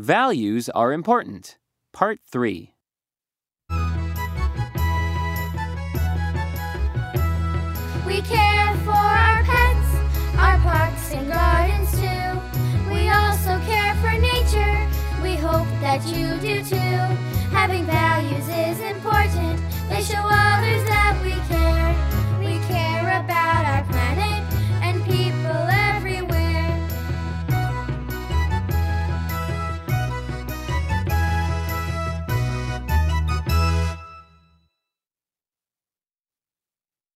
Values are important. Part 3. We care for our pets, our parks and gardens too. We also care for nature, we hope that you do too. Having values is important, they show up